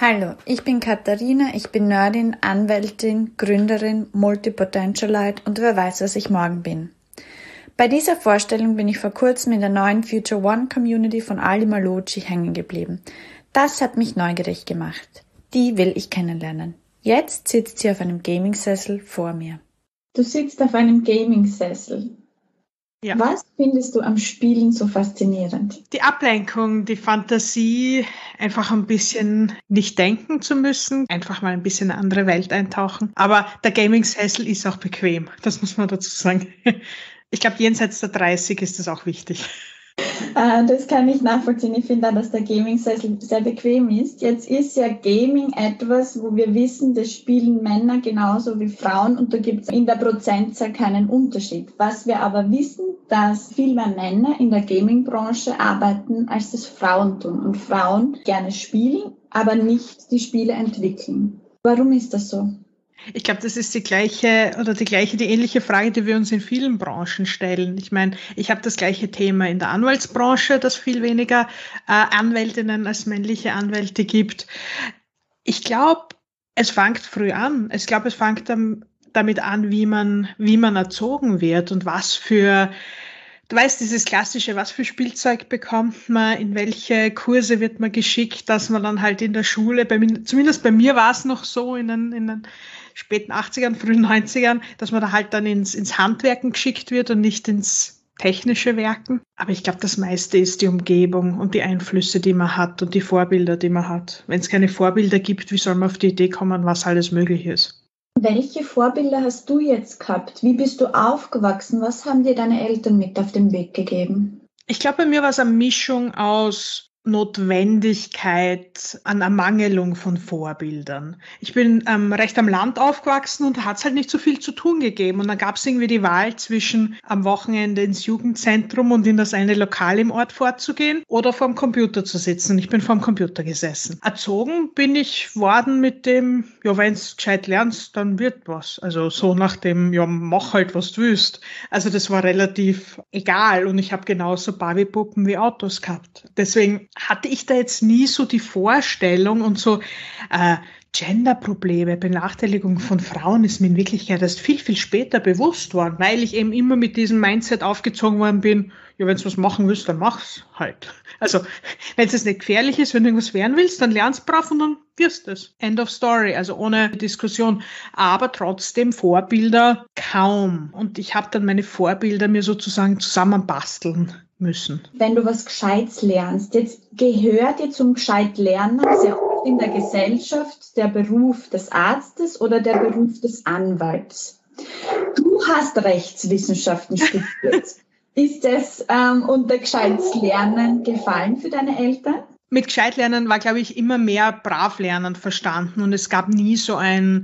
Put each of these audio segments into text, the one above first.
Hallo, ich bin Katharina, ich bin Nerdin, Anwältin, Gründerin, Multipotentialite und wer weiß, was ich morgen bin. Bei dieser Vorstellung bin ich vor kurzem in der neuen Future One Community von Ali Malocci hängen geblieben. Das hat mich neugierig gemacht. Die will ich kennenlernen. Jetzt sitzt sie auf einem Gaming-Sessel vor mir. Du sitzt auf einem Gaming-Sessel. Ja. Was findest du am Spielen so faszinierend? Die Ablenkung, die Fantasie, einfach ein bisschen nicht denken zu müssen, einfach mal ein bisschen eine andere Welt eintauchen. Aber der Gaming-Sessel ist auch bequem, das muss man dazu sagen. Ich glaube, jenseits der 30 ist das auch wichtig. Das kann ich nachvollziehen. Ich finde auch, dass der Gaming-Sessel sehr bequem ist. Jetzt ist ja Gaming etwas, wo wir wissen, das spielen Männer genauso wie Frauen und da gibt es in der Prozentzahl keinen Unterschied. Was wir aber wissen, dass viel mehr Männer in der Gaming-Branche arbeiten, als das Frauen tun. Und Frauen gerne spielen, aber nicht die Spiele entwickeln. Warum ist das so? Ich glaube, das ist die ähnliche Frage, die wir uns in vielen Branchen stellen. Ich meine, ich habe das gleiche Thema in der Anwaltsbranche, dass viel weniger Anwältinnen als männliche Anwälte gibt. Ich glaube, es fängt früh an. Ich glaube, es fängt damit an, wie man erzogen wird und du weißt, dieses klassische, was für Spielzeug bekommt man, in welche Kurse wird man geschickt, dass man dann halt in der Schule, zumindest bei mir war es noch so in den späten 80ern, frühen 90ern, dass man da halt dann ins Handwerken geschickt wird und nicht ins technische Werken. Aber ich glaube, das meiste ist die Umgebung und die Einflüsse, die man hat und die Vorbilder, die man hat. Wenn es keine Vorbilder gibt, wie soll man auf die Idee kommen, was alles möglich ist? Welche Vorbilder hast du jetzt gehabt? Wie bist du aufgewachsen? Was haben dir deine Eltern mit auf den Weg gegeben? Ich glaube, bei mir war es eine Mischung aus Notwendigkeit an Ermangelung von Vorbildern. Ich bin recht am Land aufgewachsen und da hat es halt nicht so viel zu tun gegeben. Und dann gab es irgendwie die Wahl zwischen am Wochenende ins Jugendzentrum und in das eine Lokal im Ort vorzugehen oder vorm Computer zu sitzen. Und ich bin vorm Computer gesessen. Erzogen bin ich worden mit dem, ja, wenn du gescheit lernst, dann wird was. Also so nach dem, ja, mach halt, was du willst. Also das war relativ egal und ich habe genauso Barbie-Puppen wie Autos gehabt. Deswegen hatte ich da jetzt nie so die Vorstellung und so Gender-Probleme, Benachteiligung von Frauen ist mir in Wirklichkeit erst viel, viel später bewusst worden, weil ich eben immer mit diesem Mindset aufgezogen worden bin, ja, wenn du was machen willst, dann mach's halt. Also, wenn es nicht gefährlich ist, wenn du irgendwas werden willst, dann lernst brav und dann wirst es. End of story, also ohne Diskussion. Aber trotzdem Vorbilder kaum. Und ich habe dann meine Vorbilder mir sozusagen zusammenbasteln müssen. Wenn du was Gescheites lernst, jetzt gehört dir zum Gescheit-Lernen sehr oft in der Gesellschaft der Beruf des Arztes oder der Beruf des Anwalts. Du hast Rechtswissenschaften studiert. Ist das unter gescheites Lernen gefallen für deine Eltern? Mit gescheit lernen war, glaube ich, immer mehr brav lernen verstanden und es gab nie so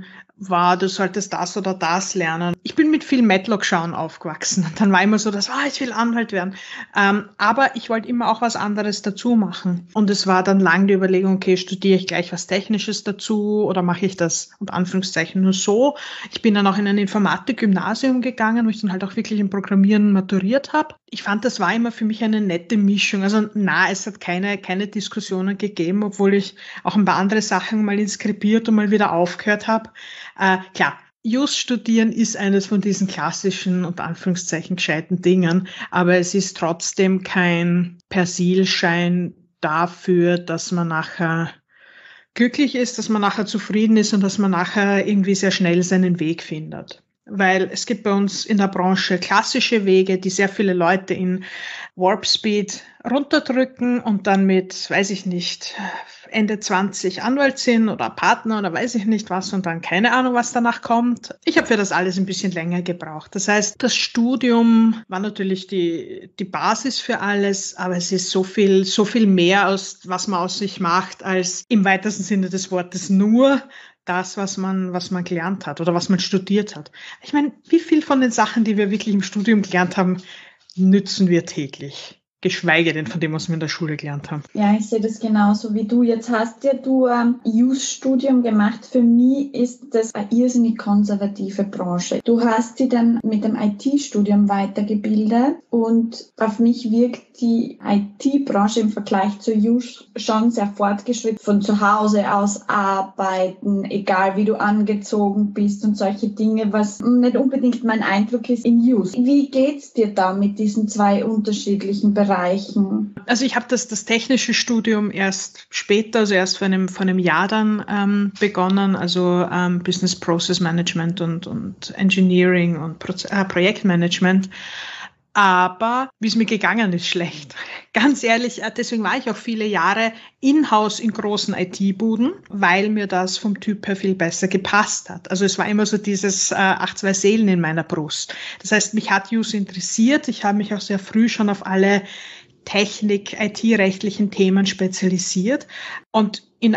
du solltest das oder das lernen. Ich bin mit viel Matlock-Schauen aufgewachsen und dann war immer so, ich will Anwalt werden. Aber ich wollte immer auch was anderes dazu machen. Und es war dann lang die Überlegung, okay, studiere ich gleich was Technisches dazu oder mache ich das unter Anführungszeichen nur so? Ich bin dann auch in ein Informatik-Gymnasium gegangen, wo ich dann halt auch wirklich im Programmieren maturiert habe. Ich fand, das war immer für mich eine nette Mischung. Also es hat keine Diskussionen gegeben, obwohl ich auch ein paar andere Sachen mal inskribiert und mal wieder aufgehört habe. Klar, Just studieren ist eines von diesen klassischen, unter Anführungszeichen, gescheiten Dingen, aber es ist trotzdem kein Persilschein dafür, dass man nachher glücklich ist, dass man nachher zufrieden ist und dass man nachher irgendwie sehr schnell seinen Weg findet. Weil es gibt bei uns in der Branche klassische Wege, die sehr viele Leute in Warp Speed runterdrücken und dann mit, weiß ich nicht, Ende 20 Anwalt sind oder Partner oder weiß ich nicht was und dann keine Ahnung, was danach kommt. Ich habe für das alles ein bisschen länger gebraucht. Das heißt, das Studium war natürlich die Basis für alles, aber es ist so viel mehr, was man aus sich macht, als im weitesten Sinne des Wortes nur das, was man gelernt hat oder was man studiert hat. Ich meine, wie viel von den Sachen, die wir wirklich im Studium gelernt haben, nützen wir täglich? geschweige denn von dem, was wir in der Schule gelernt haben. Ja, ich sehe das genauso wie du. Jetzt hast ja du ein Use-Studium gemacht. Für mich ist das eine irrsinnig konservative Branche. Du hast dich dann mit dem IT-Studium weitergebildet und auf mich wirkt die IT-Branche im Vergleich zur Use schon sehr fortgeschritten. Von zu Hause aus arbeiten, egal wie du angezogen bist und solche Dinge, was nicht unbedingt mein Eindruck ist in Use. Wie geht's dir da mit diesen zwei unterschiedlichen Bereichen? Also ich habe das technische Studium erst später, also erst vor einem Jahr dann begonnen, also Business Process Management und Engineering und Projektmanagement. Aber wie es mir gegangen ist, schlecht. Ganz ehrlich, deswegen war ich auch viele Jahre in-house in großen IT-Buden, weil mir das vom Typ her viel besser gepasst hat. Also es war immer so dieses 8-2 Seelen in meiner Brust. Das heißt, mich hat Use interessiert. Ich habe mich auch sehr früh schon auf alle Technik-, IT-rechtlichen Themen spezialisiert. Und in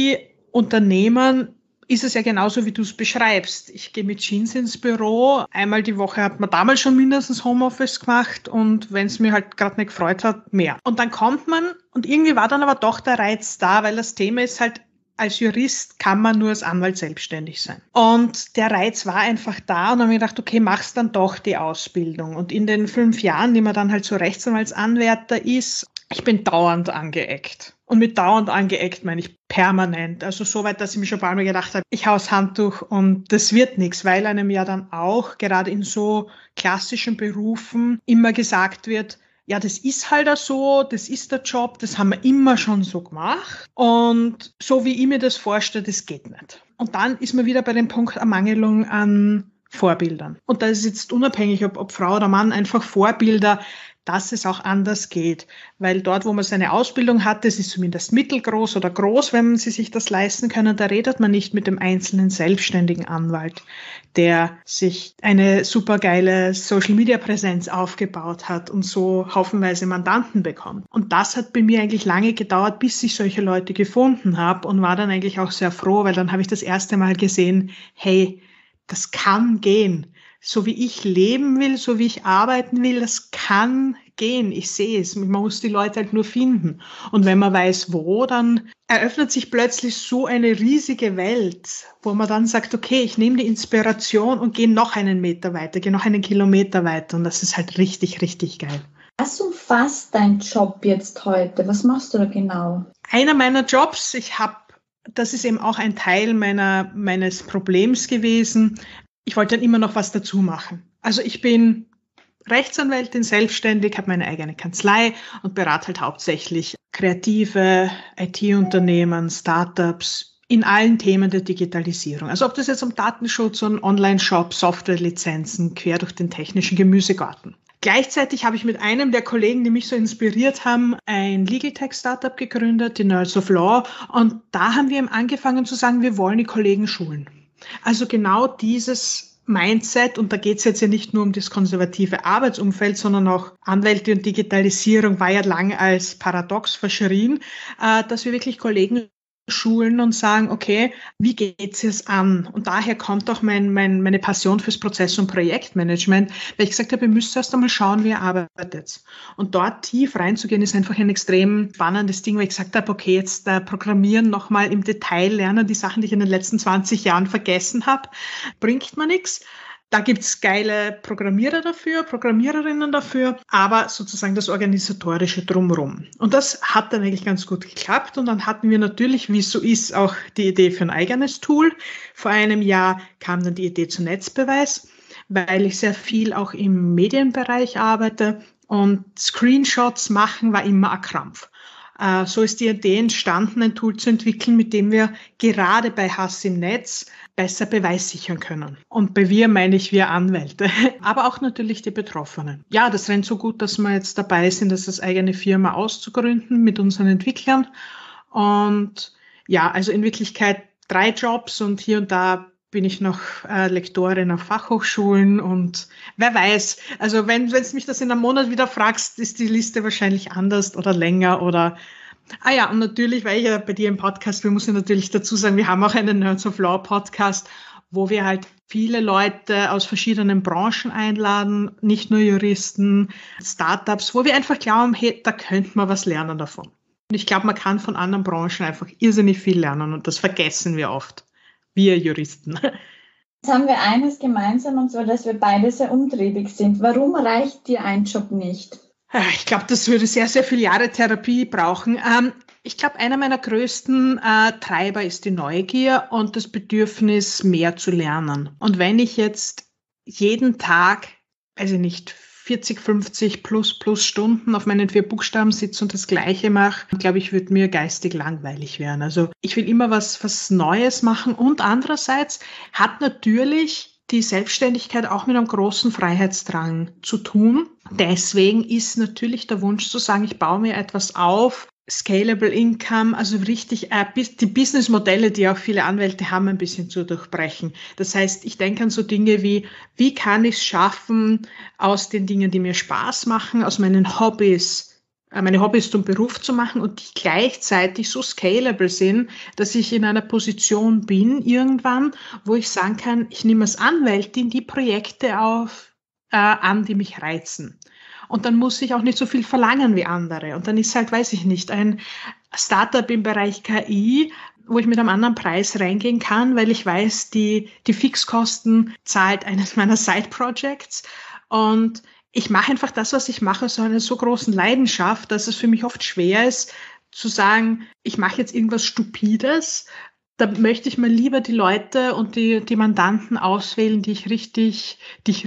IT-Unternehmen ist es ja genauso, wie du es beschreibst. Ich gehe mit Jeans ins Büro. Einmal die Woche hat man damals schon mindestens Homeoffice gemacht und wenn es mir halt gerade nicht gefreut hat, mehr. Und dann kommt man und irgendwie war dann aber doch der Reiz da, weil das Thema ist halt, als Jurist kann man nur als Anwalt selbstständig sein. Und der Reiz war einfach da und dann habe ich gedacht, okay, mach's dann doch die Ausbildung. Und in den 5 Jahren, die man dann halt so Rechtsanwaltsanwärter ist, ich bin dauernd angeeckt. Und mit dauernd angeeckt meine ich permanent. Also so weit, dass ich mir schon ein paar Mal gedacht habe, ich hau das Handtuch und das wird nichts, weil einem ja dann auch, gerade in so klassischen Berufen, immer gesagt wird, ja, das ist halt auch so, das ist der Job, das haben wir immer schon so gemacht. Und so wie ich mir das vorstelle, das geht nicht. Und dann ist man wieder bei dem Punkt Ermangelung an Vorbildern. Und da ist jetzt unabhängig, ob Frau oder Mann, einfach Vorbilder, dass es auch anders geht. Weil dort, wo man seine Ausbildung hat, das ist zumindest mittelgroß oder groß, wenn sie sich das leisten können, da redet man nicht mit dem einzelnen selbstständigen Anwalt, der sich eine supergeile Social-Media-Präsenz aufgebaut hat und so haufenweise Mandanten bekommt. Und das hat bei mir eigentlich lange gedauert, bis ich solche Leute gefunden habe und war dann eigentlich auch sehr froh, weil dann habe ich das erste Mal gesehen, hey, das kann gehen. So wie ich leben will, so wie ich arbeiten will, das kann gehen. Ich sehe es. Man muss die Leute halt nur finden. Und wenn man weiß, wo, dann eröffnet sich plötzlich so eine riesige Welt, wo man dann sagt, okay, ich nehme die Inspiration und gehe noch einen Meter weiter, gehe noch einen Kilometer weiter. Und das ist halt richtig, richtig geil. Was umfasst dein Job jetzt heute? Was machst du da genau? Einer meiner Jobs, das ist eben auch ein Teil meines Problems gewesen. Ich wollte dann immer noch was dazu machen. Also ich bin Rechtsanwältin, selbstständig, habe meine eigene Kanzlei und berate halt hauptsächlich kreative IT-Unternehmen, Startups in allen Themen der Digitalisierung. Also ob das jetzt um Datenschutz und Online-Shop, Softwarelizenzen, quer durch den technischen Gemüsegarten. Gleichzeitig habe ich mit einem der Kollegen, die mich so inspiriert haben, ein Legal Tech Startup gegründet, die Nerds of Law. Und da haben wir eben angefangen zu sagen, wir wollen die Kollegen schulen. Also genau dieses Mindset, und da geht es jetzt ja nicht nur um das konservative Arbeitsumfeld, sondern auch Anwälte und Digitalisierung war ja lange als paradox verschrien, dass wir wirklich Kollegen schulen und sagen, okay, wie geht's jetzt an? Und daher kommt auch meine Passion fürs Prozess- und Projektmanagement, weil ich gesagt habe, ihr müsst erst einmal schauen, wie ihr arbeitet. Und dort tief reinzugehen, ist einfach ein extrem spannendes Ding, weil ich gesagt habe, okay, jetzt Programmieren nochmal im Detail lernen, die Sachen, die ich in den letzten 20 Jahren vergessen habe, bringt mir nichts. Da gibt's geile Programmierer dafür, Programmiererinnen dafür, aber sozusagen das Organisatorische drumherum. Und das hat dann eigentlich ganz gut geklappt. Und dann hatten wir natürlich, wie es so ist, auch die Idee für ein eigenes Tool. Vor einem Jahr kam dann die Idee zu Netzbeweis, weil ich sehr viel auch im Medienbereich arbeite und Screenshots machen war immer ein Krampf. So ist die Idee entstanden, ein Tool zu entwickeln, mit dem wir gerade bei Hass im Netz besser Beweis sichern können. Und bei wir meine ich wir Anwälte, aber auch natürlich die Betroffenen. Ja, das rennt so gut, dass wir jetzt dabei sind, das als eigene Firma auszugründen mit unseren Entwicklern. Und ja, also in Wirklichkeit 3 Jobs und hier und da bin ich noch Lektorin auf Fachhochschulen und wer weiß, also wenn du mich das in einem Monat wieder fragst, ist die Liste wahrscheinlich anders oder länger oder und natürlich, weil ich ja bei dir im Podcast bin, muss ich natürlich dazu sagen, wir haben auch einen Nerds of Law Podcast wo wir halt viele Leute aus verschiedenen Branchen einladen, nicht nur Juristen, Startups, wo wir einfach glauben, hey, da könnte man was lernen davon. Und ich glaube, man kann von anderen Branchen einfach irrsinnig viel lernen und das vergessen wir oft, wir Juristen. Jetzt haben wir eines gemeinsam, und zwar, dass wir beide sehr umtriebig sind. Warum reicht dir ein Job nicht? Ich glaube, das würde sehr, sehr viele Jahre Therapie brauchen. Ich glaube, einer meiner größten Treiber ist die Neugier und das Bedürfnis, mehr zu lernen. Und wenn ich jetzt jeden Tag, weiß ich nicht, 40, 50 plus Stunden auf meinen 4 Buchstaben sitze und das Gleiche mache, glaube ich, würde mir geistig langweilig werden. Also ich will immer was Neues machen und andererseits hat natürlich die Selbstständigkeit auch mit einem großen Freiheitsdrang zu tun. Deswegen ist natürlich der Wunsch zu sagen, ich baue mir etwas auf, Scalable Income, also richtig die Businessmodelle, die auch viele Anwälte haben, ein bisschen zu durchbrechen. Das heißt, ich denke an so Dinge wie kann ich es schaffen, aus den Dingen, die mir Spaß machen, aus meinen Hobbys, meine Hobbys zum Beruf zu machen und die gleichzeitig so scalable sind, dass ich in einer Position bin irgendwann, wo ich sagen kann, ich nehme als Anwältin die Projekte an, die mich reizen. Und dann muss ich auch nicht so viel verlangen wie andere. Und dann ist halt, weiß ich nicht, ein Startup im Bereich KI, wo ich mit einem anderen Preis reingehen kann, weil ich weiß, die Fixkosten zahlt eines meiner Side-Projects. Und ich mache einfach das, was ich mache, so einer so großen Leidenschaft, dass es für mich oft schwer ist, zu sagen, ich mache jetzt irgendwas Stupides. Da möchte ich mal lieber die Leute und die Mandanten auswählen, die ich richtig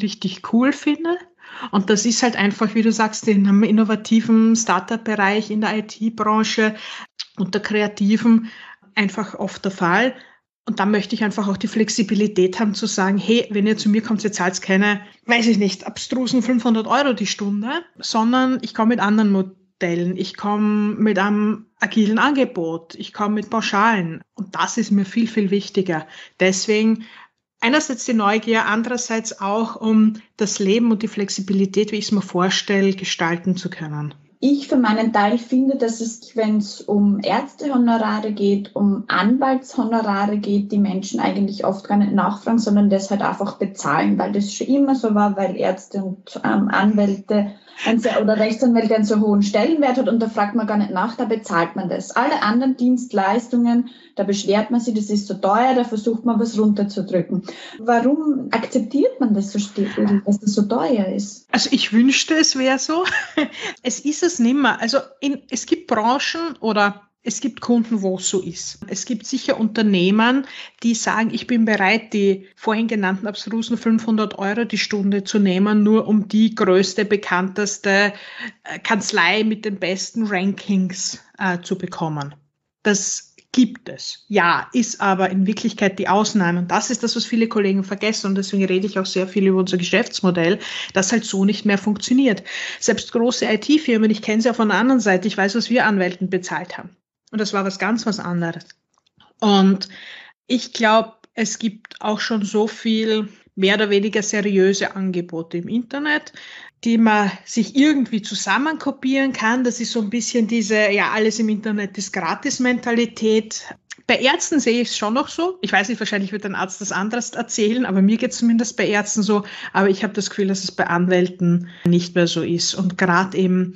cool finde. Und das ist halt einfach, wie du sagst, in einem innovativen Startup-Bereich, in der IT-Branche und der Kreativen einfach oft der Fall. Und dann möchte ich einfach auch die Flexibilität haben zu sagen, hey, wenn ihr zu mir kommt, ihr zahlt keine, weiß ich nicht, abstrusen 500 € die Stunde, sondern ich komme mit anderen Modellen. Ich komme mit einem agilen Angebot. Ich komme mit Pauschalen. Und das ist mir viel, viel wichtiger. Deswegen einerseits die Neugier, andererseits auch, um das Leben und die Flexibilität, wie ich es mir vorstelle, gestalten zu können. Ich für meinen Teil finde, dass es, wenn es um Ärztehonorare geht, um Anwaltshonorare geht, die Menschen eigentlich oft gar nicht nachfragen, sondern das halt einfach bezahlen, weil das schon immer so war, weil Ärzte und Anwälte oder Rechtsanwälte einen so hohen Stellenwert hat und da fragt man gar nicht nach, da bezahlt man das. Alle anderen Dienstleistungen, da beschwert man sich, das ist so teuer, da versucht man was runterzudrücken. Warum akzeptiert man das so stiefmütterlich, dass das so teuer ist? Also ich wünschte, es wäre so. Es ist es nimmer. Also es gibt Branchen oder es gibt Kunden, wo es so ist. Es gibt sicher Unternehmen, die sagen, ich bin bereit, die vorhin genannten abstrusen 500 € die Stunde zu nehmen, nur um die größte, bekannteste Kanzlei mit den besten Rankings zu bekommen. Das gibt es. Ja, ist aber in Wirklichkeit die Ausnahme. Und das ist das, was viele Kollegen vergessen. Und deswegen rede ich auch sehr viel über unser Geschäftsmodell, das halt so nicht mehr funktioniert. Selbst große IT-Firmen, ich kenne sie ja von der anderen Seite, ich weiß, was wir Anwälten bezahlt haben. Und das war was anderes. Und ich glaube, es gibt auch schon so viel mehr oder weniger seriöse Angebote im Internet, die man sich irgendwie zusammenkopieren kann. Das ist so ein bisschen diese, ja, alles im Internet ist Gratis-Mentalität. Bei Ärzten sehe ich es schon noch so. Ich weiß nicht, wahrscheinlich wird ein Arzt das anderes erzählen, aber mir geht es zumindest bei Ärzten so. Aber ich habe das Gefühl, dass es bei Anwälten nicht mehr so ist. Und gerade eben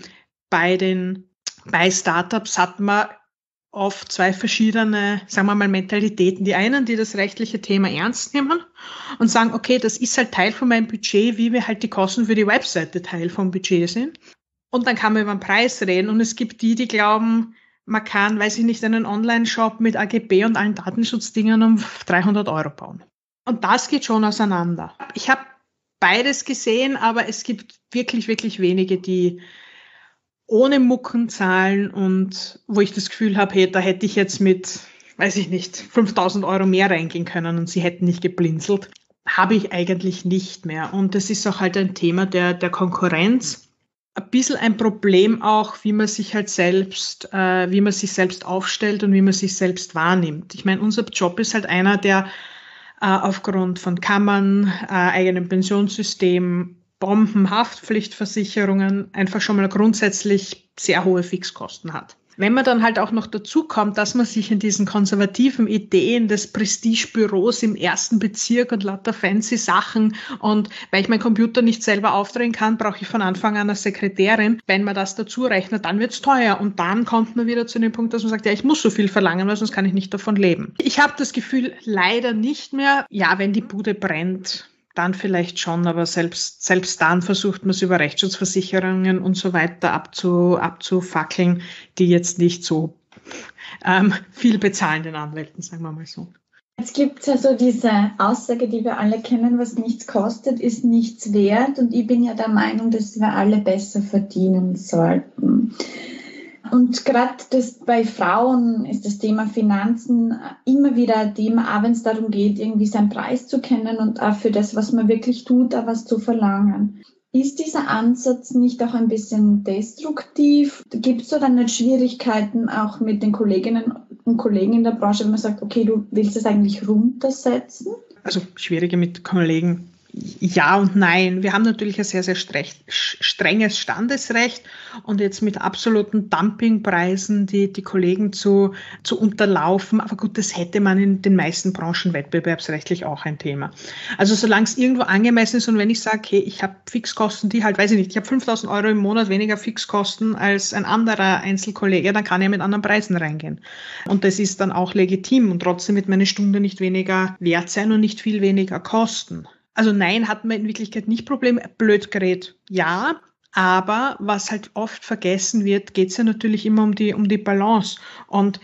bei Startups hat man oft zwei verschiedene, sagen wir mal, Mentalitäten. Die einen, die das rechtliche Thema ernst nehmen und sagen, okay, das ist halt Teil von meinem Budget, wie wir halt die Kosten für die Webseite Teil vom Budget sind. Und dann kann man über den Preis reden. Und es gibt die glauben, man kann, weiß ich nicht, einen Online-Shop mit AGB und allen Datenschutzdingen um 300 € bauen. Und das geht schon auseinander. Ich habe beides gesehen, aber es gibt wirklich, wirklich wenige, die ohne Mucken zahlen und wo ich das Gefühl habe, hey, da hätte ich jetzt mit, weiß ich nicht, 5.000 € mehr reingehen können und sie hätten nicht geblinzelt, habe ich eigentlich nicht mehr. Und das ist auch halt ein Thema der Konkurrenz. Ein bisschen ein Problem auch, wie man sich selbst aufstellt und wie man sich selbst wahrnimmt. Ich meine, unser Job ist halt einer, der aufgrund von Kammern, eigenem Pensionssystem, Bombenhaftpflichtversicherungen einfach schon mal grundsätzlich sehr hohe Fixkosten hat. Wenn man dann halt auch noch dazu kommt, dass man sich in diesen konservativen Ideen des Prestigebüros im ersten Bezirk und lauter fancy Sachen und weil ich meinen Computer nicht selber aufdrehen kann, brauche ich von Anfang an eine Sekretärin. Wenn man das dazu rechnet, dann wird's teuer und dann kommt man wieder zu dem Punkt, dass man sagt, ja, ich muss so viel verlangen, weil sonst kann ich nicht davon leben. Ich habe das Gefühl, leider nicht mehr. Ja, wenn die Bude brennt, dann vielleicht schon, aber selbst dann versucht man es über Rechtsschutzversicherungen und so weiter abzufackeln, die jetzt nicht so viel bezahlen den Anwälten, sagen wir mal so. Es gibt ja so diese Aussage, die wir alle kennen, was nichts kostet, ist nichts wert. Und ich bin ja der Meinung, dass wir alle besser verdienen sollten. Und gerade bei Frauen ist das Thema Finanzen immer wieder ein Thema, auch wenn es darum geht, irgendwie seinen Preis zu kennen und auch für das, was man wirklich tut, auch was zu verlangen. Ist dieser Ansatz nicht auch ein bisschen destruktiv? Gibt es so dann nicht Schwierigkeiten auch mit den Kolleginnen und Kollegen in der Branche, wenn man sagt, okay, du willst es eigentlich runtersetzen? Also schwierige mit Kollegen. Ja und nein. Wir haben natürlich ein sehr, sehr strenges Standesrecht und jetzt mit absoluten Dumpingpreisen die Kollegen zu unterlaufen. Aber gut, das hätte man in den meisten Branchen wettbewerbsrechtlich auch ein Thema. Also solange es irgendwo angemessen ist und wenn ich sage, okay, ich habe Fixkosten, die halt, weiß ich nicht, ich habe 5.000 Euro im Monat weniger Fixkosten als ein anderer Einzelkollege, dann kann ich mit anderen Preisen reingehen. Und das ist dann auch legitim und trotzdem wird meine Stunde nicht weniger wert sein und nicht viel weniger kosten. Also nein, hat man in Wirklichkeit nicht Problem. Blöd gerät, ja. Aber was halt oft vergessen wird, geht es ja natürlich immer um die Balance. Und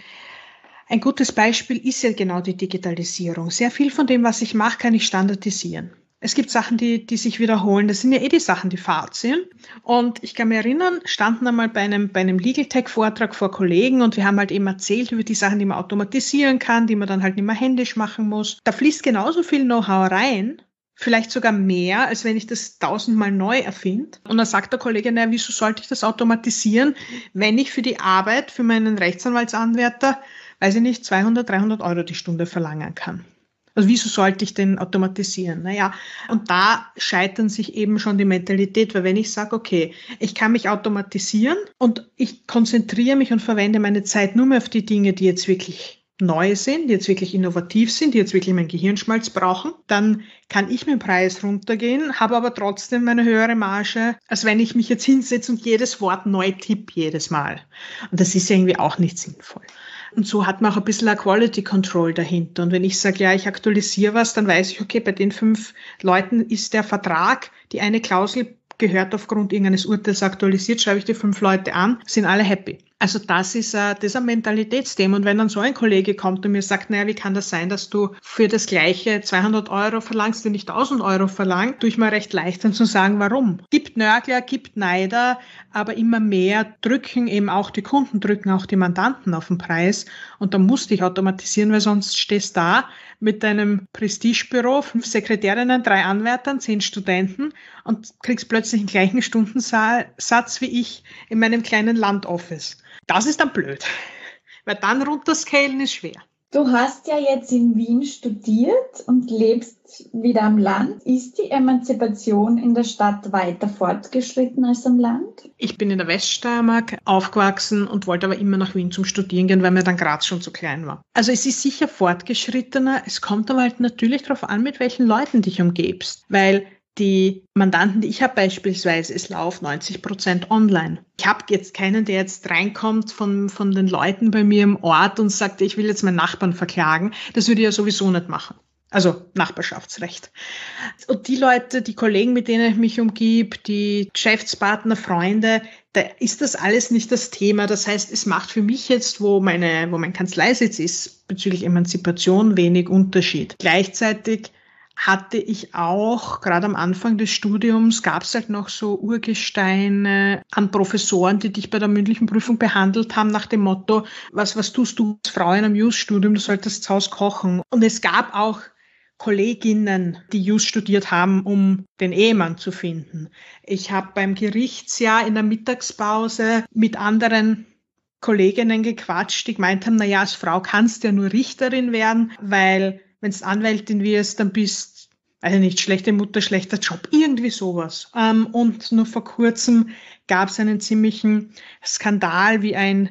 ein gutes Beispiel ist ja genau die Digitalisierung. Sehr viel von dem, was ich mache, kann ich standardisieren. Es gibt Sachen, die sich wiederholen. Das sind ja die Sachen, die Fahrt sind. Und ich kann mich erinnern, standen einmal bei einem Legal Tech Vortrag vor Kollegen und wir haben halt eben erzählt über die Sachen, die man automatisieren kann, die man dann halt nicht mehr händisch machen muss. Da fließt genauso viel Know-how rein, vielleicht sogar mehr, als wenn ich das 1000-mal neu erfinde. Und dann sagt der Kollege, naja, wieso sollte ich das automatisieren, wenn ich für die Arbeit, für meinen Rechtsanwaltsanwärter, weiß ich nicht, 200, 300 Euro die Stunde verlangen kann. Also wieso sollte ich den automatisieren? Naja, und da scheitern sich eben schon die Mentalität, weil wenn ich sage, okay, ich kann mich automatisieren und ich konzentriere mich und verwende meine Zeit nur mehr auf die Dinge, die jetzt wirklich neu sind, die jetzt wirklich innovativ sind, die jetzt wirklich mein Gehirnschmalz brauchen, dann kann ich mit dem Preis runtergehen, habe aber trotzdem eine höhere Marge, als wenn ich mich jetzt hinsetze und jedes Wort neu tippe jedes Mal. Und das ist ja irgendwie auch nicht sinnvoll. Und so hat man auch ein bisschen ein Quality Control dahinter. Und wenn ich sage, ja, ich aktualisiere was, dann weiß ich, okay, bei den 5 Leuten ist der Vertrag, die eine Klausel gehört aufgrund irgendeines Urteils aktualisiert, schreibe ich die 5 Leute an, sind alle happy. Also das ist ein Mentalitätsthema. Und wenn dann so ein Kollege kommt und mir sagt, naja, wie kann das sein, dass du für das Gleiche 200 Euro verlangst, wenn ich 1000 Euro verlange, tue ich mir recht leicht dann zu sagen, warum. Gibt Nörgler, gibt Neider, aber immer mehr drücken eben auch die Kunden, drücken auch die Mandanten auf den Preis. Und da musst du dich automatisieren, weil sonst stehst du da mit deinem Prestigebüro, 5 Sekretärinnen, 3 Anwärtern, 10 Studenten und kriegst plötzlich den gleichen Stundensatz wie ich in meinem kleinen Landoffice. Das ist dann blöd, weil dann runterscalen ist schwer. Du hast ja jetzt in Wien studiert und lebst wieder am Land. Ist die Emanzipation in der Stadt weiter fortgeschritten als am Land? Ich bin in der Weststeiermark aufgewachsen und wollte aber immer nach Wien zum Studieren gehen, weil mir dann Graz schon zu klein war. Also es ist sicher fortgeschrittener. Es kommt aber halt natürlich darauf an, mit welchen Leuten dich umgebst, weil die Mandanten, die ich habe beispielsweise, es laufen 90% online. Ich habe jetzt keinen, der jetzt reinkommt von den Leuten bei mir im Ort und sagt, ich will jetzt meinen Nachbarn verklagen. Das würde ich ja sowieso nicht machen. Also Nachbarschaftsrecht. Und die Leute, die Kollegen, mit denen ich mich umgebe, die Geschäftspartner, Freunde, da ist das alles nicht das Thema. Das heißt, es macht für mich jetzt, wo mein Kanzleisitz ist, bezüglich Emanzipation wenig Unterschied. Gleichzeitig hatte ich auch, gerade am Anfang des Studiums, gab es halt noch so Urgesteine an Professoren, die dich bei der mündlichen Prüfung behandelt haben, nach dem Motto, was tust du als Frau in einem Jus-Studium, du solltest zu Hause kochen. Und es gab auch Kolleginnen, die Jus studiert haben, um den Ehemann zu finden. Ich habe beim Gerichtsjahr in der Mittagspause mit anderen Kolleginnen gequatscht, die gemeint haben, naja, als Frau kannst du ja nur Richterin werden, weil wenn du Anwältin wirst, dann bist, also nicht schlechte Mutter, schlechter Job, irgendwie sowas. Und nur vor kurzem gab es einen ziemlichen Skandal, wie ein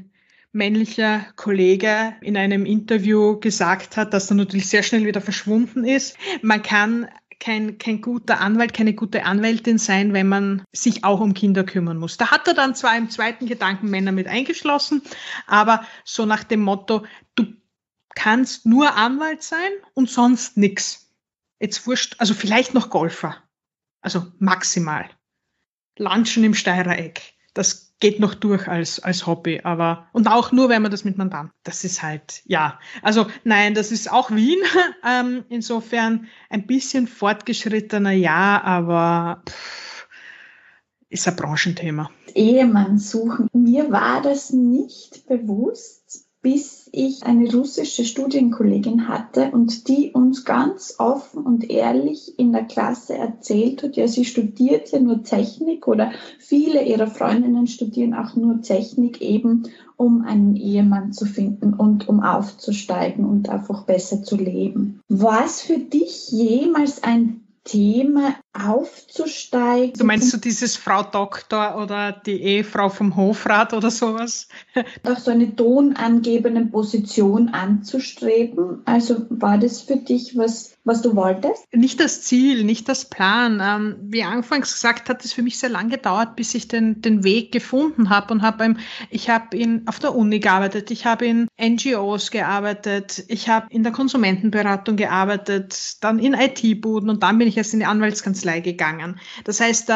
männlicher Kollege in einem Interview gesagt hat, das dann natürlich sehr schnell wieder verschwunden ist. Man kann kein guter Anwalt, keine gute Anwältin sein, wenn man sich auch um Kinder kümmern muss. Da hat er dann zwar im zweiten Gedanken Männer mit eingeschlossen, aber so nach dem Motto, du kannst nur Anwalt sein und sonst nix. Jetzt wurscht, also vielleicht noch Golfer. Also maximal. Lunchen im Steirereck. Das geht noch durch als Hobby, aber, und auch nur, wenn man das mit Mandanten. Das ist halt, ja. Also, nein, das ist auch Wien. Insofern ein bisschen fortgeschrittener, ja, aber ist ein Branchenthema. Ehemann suchen. Mir war das nicht bewusst, bis ich eine russische Studienkollegin hatte und die uns ganz offen und ehrlich in der Klasse erzählt hat, ja, sie studiert ja nur Technik oder viele ihrer Freundinnen studieren auch nur Technik eben, um einen Ehemann zu finden und um aufzusteigen und einfach besser zu leben. War es für dich jemals ein Thema, aufzusteigen? Du meinst so dieses Frau Doktor oder die Ehefrau vom Hofrat oder sowas? Auch so eine tonangebende Position anzustreben. Also war das für dich was du wolltest? Nicht das Ziel, nicht das Plan. Wie anfangs gesagt, hat es für mich sehr lange gedauert, bis ich den Weg gefunden habe und ich habe auf der Uni gearbeitet, ich habe in NGOs gearbeitet, ich habe in der Konsumentenberatung gearbeitet, dann in IT-Buden und dann bin ich erst in die Anwaltskanzlei gegangen. Das heißt,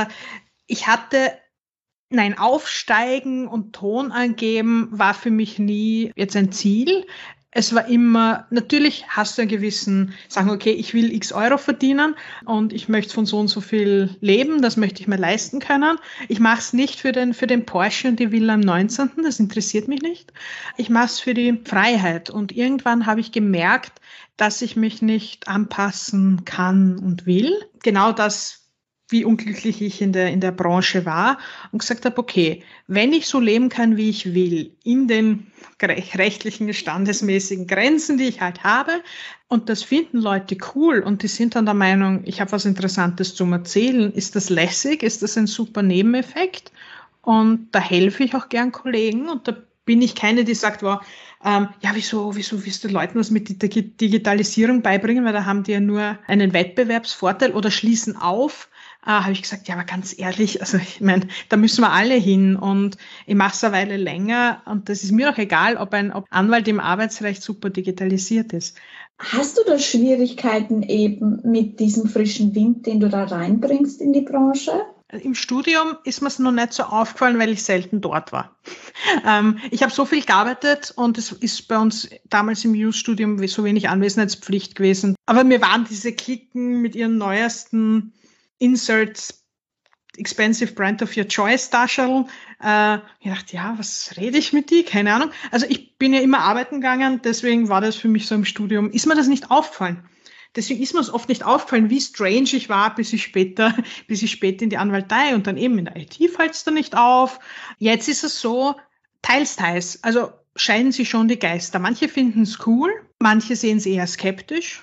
Aufsteigen und Ton angeben war für mich nie jetzt ein Ziel. Es war immer, natürlich hast du einen gewissen, sagen, okay, ich will x Euro verdienen und ich möchte von so und so viel leben, das möchte ich mir leisten können. Ich mache es nicht für den Porsche und die Villa am 19., das interessiert mich nicht. Ich mache es für die Freiheit und irgendwann habe ich gemerkt, dass ich mich nicht anpassen kann und will. Genau das, wie unglücklich ich in der Branche war und gesagt habe, okay, wenn ich so leben kann, wie ich will, in den rechtlichen, standesmäßigen Grenzen, die ich halt habe, und das finden Leute cool und die sind dann der Meinung, ich habe was Interessantes zum Erzählen, ist das lässig, ist das ein super Nebeneffekt und da helfe ich auch gern Kollegen und da bin ich keine, die sagt, wow, wieso willst du Leuten was mit Digitalisierung beibringen, weil da haben die ja nur einen Wettbewerbsvorteil oder schließen auf. Habe ich gesagt, ja, aber ganz ehrlich, also ich meine, da müssen wir alle hin und ich mache es eine Weile länger und das ist mir auch egal, ob ein Anwalt im Arbeitsrecht super digitalisiert ist. Hast du da Schwierigkeiten eben mit diesem frischen Wind, den du da reinbringst in die Branche? Im Studium ist mir es noch nicht so aufgefallen, weil ich selten dort war. Ich habe so viel gearbeitet und es ist bei uns damals im Jus-Studium so wenig Anwesenheitspflicht gewesen. Aber mir waren diese Klicken mit ihren neuesten Inserts, expensive brand of your choice Tascheln. Ich dachte, ja, was rede ich mit die? Keine Ahnung. Also ich bin ja immer arbeiten gegangen, deswegen war das für mich so im Studium. Ist mir das nicht aufgefallen? Deswegen ist mir es oft nicht aufgefallen, wie strange ich war, bis ich später in die Anwaltei und dann eben in der IT fällt es dann nicht auf. Jetzt ist es so, teils. Also scheiden sich schon die Geister. Manche finden es cool, manche sehen es eher skeptisch.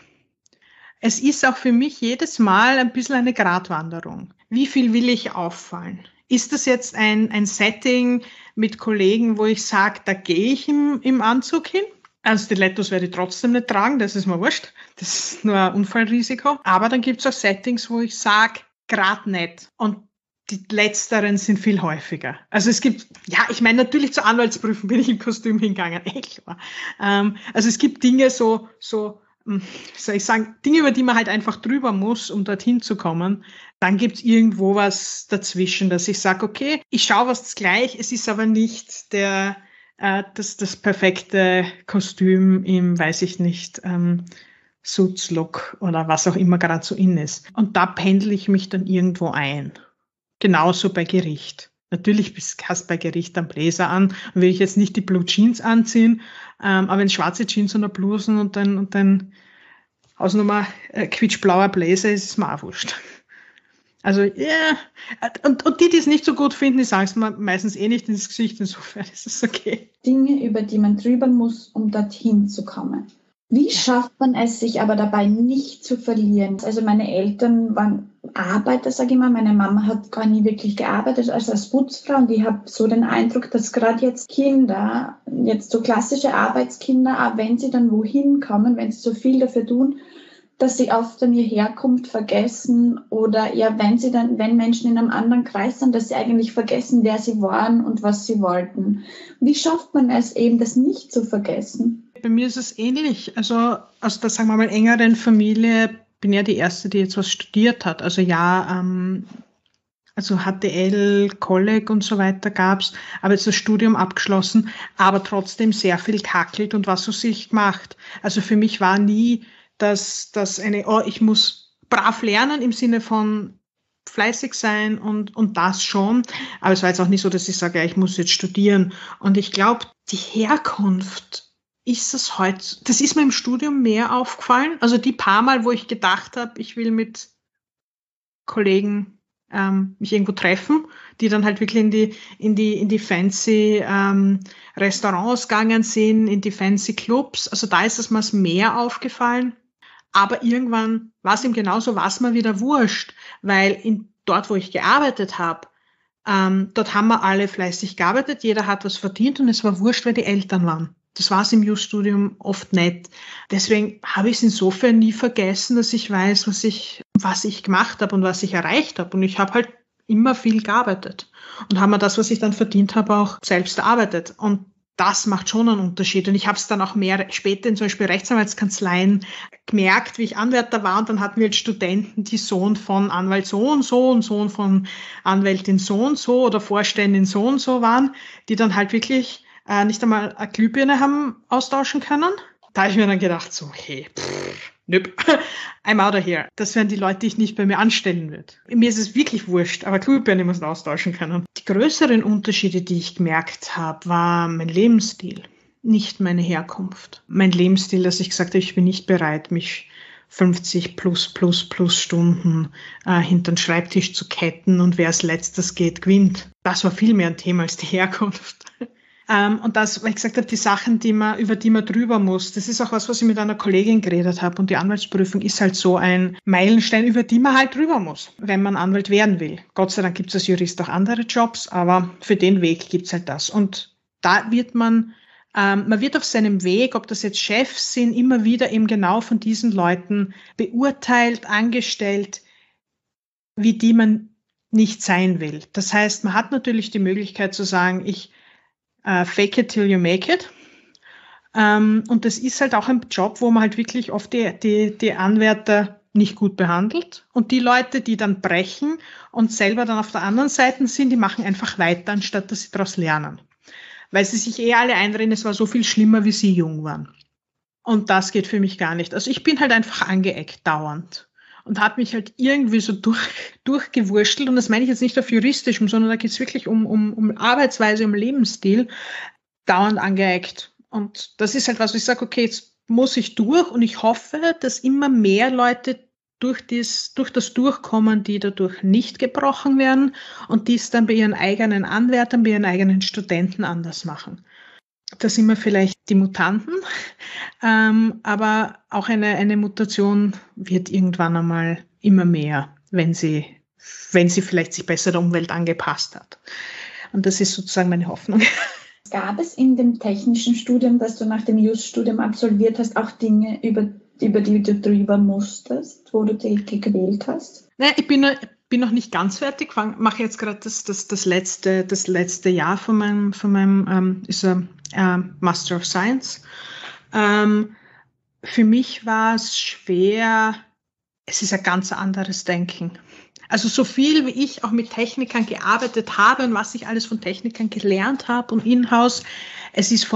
Es ist auch für mich jedes Mal ein bisschen eine Gratwanderung. Wie viel will ich auffallen? Ist das jetzt ein Setting mit Kollegen, wo ich sage, da gehe ich im Anzug hin? Also Stilettos werde ich trotzdem nicht tragen, das ist mir wurscht. Das ist nur ein Unfallrisiko. Aber dann gibt es auch Settings, wo ich sage, grad nicht. Und die letzteren sind viel häufiger. Also es gibt, ja, ich meine, natürlich zur Anwaltsprüfung bin ich im Kostüm hingegangen, klar. Also es gibt Dinge soll ich sagen, Dinge, über die man halt einfach drüber muss, um dorthin zu kommen. Dann gibt's irgendwo was dazwischen, dass ich sage, okay, ich schaue was gleich, es ist aber nicht das perfekte Kostüm im, weiß ich nicht, Suits-Look oder was auch immer gerade so in ist. Und da pendle ich mich dann irgendwo ein. Genauso bei Gericht. Natürlich hast bei Gericht einen Bläser an und will ich jetzt nicht die Blue Jeans anziehen, aber wenn schwarze Jeans und eine Blusen und dann Hausnummer quietschblauer Bläser ist es mir auch wurscht. Also, ja, und die es nicht so gut finden, die sagen es mir meistens nicht ins Gesicht, insofern ist es okay. Dinge, über die man drüber muss, um dorthin zu kommen. Wie schafft man es, sich aber dabei nicht zu verlieren? Also meine Eltern waren Arbeiter, sage ich mal. Meine Mama hat gar nie wirklich gearbeitet als Putzfrau und ich habe so den Eindruck, dass gerade jetzt Kinder, jetzt so klassische Arbeitskinder, auch wenn sie dann wohin kommen, wenn sie so viel dafür tun, dass sie oft dann ihre Herkunft vergessen oder ja, wenn Menschen in einem anderen Kreis sind, dass sie eigentlich vergessen, wer sie waren und was sie wollten. Wie schafft man es eben, das nicht zu vergessen? Bei mir ist es ähnlich. Also aus der, sagen wir mal, engeren Familie bin ja die Erste, die jetzt was studiert hat. Also ja, also HTL, Kolleg und so weiter gab's, aber jetzt das Studium abgeschlossen, aber trotzdem sehr viel kackelt und was aus sich gemacht. Also für mich war nie ich muss brav lernen im Sinne von fleißig sein und das schon. Aber es war jetzt auch nicht so, dass ich sage, ja, ich muss jetzt studieren. Und ich glaube, die Herkunft ist es heute, das ist mir im Studium mehr aufgefallen. Also die paar Mal, wo ich gedacht habe, ich will mit Kollegen mich irgendwo treffen, die dann halt wirklich in die fancy Restaurants gegangen sind, in die fancy Clubs. Also da ist es mir mehr aufgefallen. Aber irgendwann war es ihm genauso, war es mir wieder wurscht, weil dort, wo ich gearbeitet habe, dort haben wir alle fleißig gearbeitet, jeder hat was verdient und es war wurscht, wer die Eltern waren. Das war es im Just-Studium oft nicht. Deswegen habe ich es insofern nie vergessen, dass ich weiß, was ich gemacht habe und was ich erreicht habe. Und ich habe halt immer viel gearbeitet und habe mir das, was ich dann verdient habe, auch selbst erarbeitet. Und das macht schon einen Unterschied. Und ich habe es dann auch mehr später in zum Beispiel Rechtsanwaltskanzleien gemerkt, wie ich Anwärter war. Und dann hatten wir jetzt Studenten, die Sohn von Anwalt so und Sohn von Anwältin so und so oder Vorständin so und so waren, die dann halt wirklich nicht einmal eine Glühbirne haben austauschen können. Da habe ich mir dann gedacht, so, hey, nöp, I'm out of here. Das wären die Leute, die ich nicht bei mir anstellen würde. Mir ist es wirklich wurscht, aber Glühbirne muss austauschen können. Die größeren Unterschiede, die ich gemerkt habe, war mein Lebensstil, nicht meine Herkunft. Mein Lebensstil, dass ich gesagt habe, ich bin nicht bereit, mich 50 plus Stunden hinter den Schreibtisch zu ketten und wer als letztes geht, gewinnt. Das war viel mehr ein Thema als die Herkunft. Und das, weil ich gesagt habe, die Sachen, über die man drüber muss, das ist auch was ich mit einer Kollegin geredet habe. Und die Anwaltsprüfung ist halt so ein Meilenstein, über die man halt drüber muss, wenn man Anwalt werden will. Gott sei Dank gibt es als Jurist auch andere Jobs, aber für den Weg gibt es halt das. Und da wird man wird auf seinem Weg, ob das jetzt Chefs sind, immer wieder eben genau von diesen Leuten beurteilt, angestellt, wie die man nicht sein will. Das heißt, man hat natürlich die Möglichkeit zu sagen, ich fake it till you make it. Und das ist halt auch ein Job, wo man halt wirklich oft die Anwärter nicht gut behandelt. Und die Leute, die dann brechen und selber dann auf der anderen Seite sind, die machen einfach weiter, anstatt dass sie daraus lernen. Weil sie sich alle einreden, es war so viel schlimmer, wie sie jung waren. Und das geht für mich gar nicht. Also ich bin halt einfach angeeckt dauernd. Und habe mich halt irgendwie so durchgewurschtelt. Und das meine ich jetzt nicht auf juristischem, sondern da geht es wirklich um Arbeitsweise, um Lebensstil, dauernd angeeckt. Und das ist halt was, wo ich sage, okay, jetzt muss ich durch und ich hoffe, dass immer mehr Leute durch das durchkommen, die dadurch nicht gebrochen werden und die es dann bei ihren eigenen Anwärtern, bei ihren eigenen Studenten anders machen. Da sind wir vielleicht die Mutanten, aber auch eine Mutation wird irgendwann einmal immer mehr, wenn sie vielleicht sich besser der Umwelt angepasst hat. Und das ist sozusagen meine Hoffnung. Gab es in dem technischen Studium, das du nach dem Just-Studium absolviert hast, auch Dinge, über die du drüber musstest, wo du dich gewählt hast? Nein, ich bin noch nicht ganz fertig, mache jetzt gerade das letzte Jahr von meinem Master of Science. Für mich war es schwer, es ist ein ganz anderes Denken. Also so viel, wie ich auch mit Technikern gearbeitet habe und was ich alles von Technikern gelernt habe und in-house, es ist